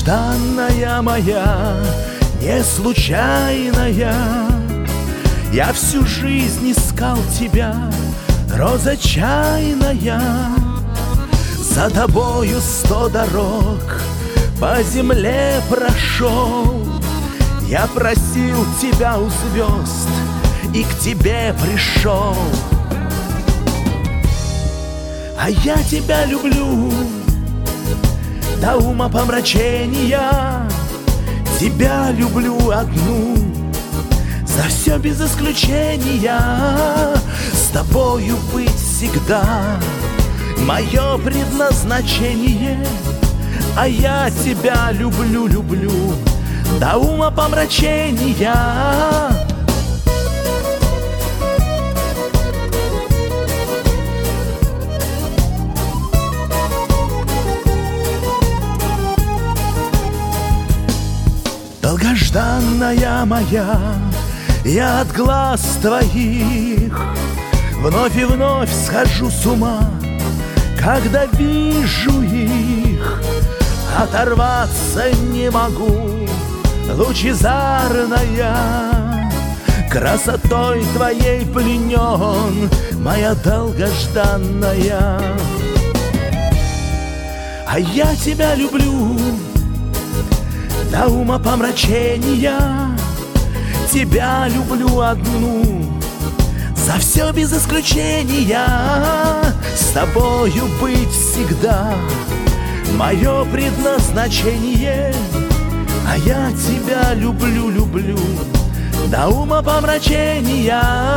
Долгожданная моя, не случайная, я всю жизнь искал тебя, роза чайная. За тобою 100 дорог по земле прошел, я просил тебя у звезд и к тебе пришел. А я тебя люблю до умопомрачения, тебя люблю одну, за все без исключения. С тобою быть всегда мое предназначение, а я тебя люблю, люблю до умопомрачения. Долгожданная моя, я от глаз твоих вновь и вновь схожу с ума, когда вижу их. Оторваться не могу, лучезарная, красотой твоей пленен, моя долгожданная. А я тебя люблю до умопомрачения, тебя люблю одну, за все без исключения. С тобою быть всегда мое предназначение, а я тебя люблю, люблю до умопомрачения.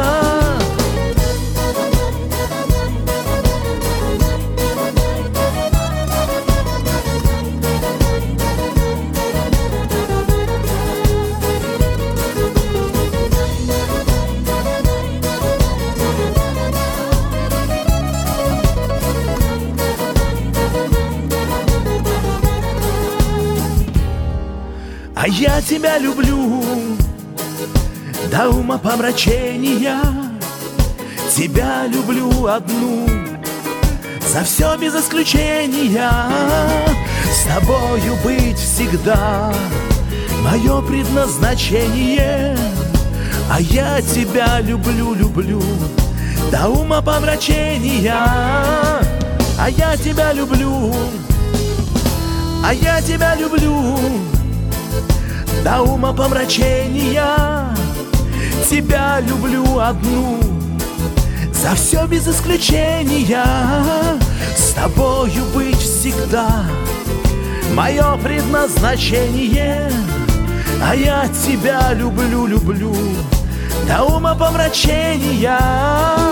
А я тебя люблю до умопомрачения, тебя люблю одну, за все без исключения. С тобою быть всегда мое предназначение, а я тебя люблю, люблю до умопомрачения. А я тебя люблю, а я тебя люблю до умопомрачения, тебя люблю одну, за все без исключения. С тобою быть всегда мое предназначение, а я тебя люблю, люблю до умопомрачения.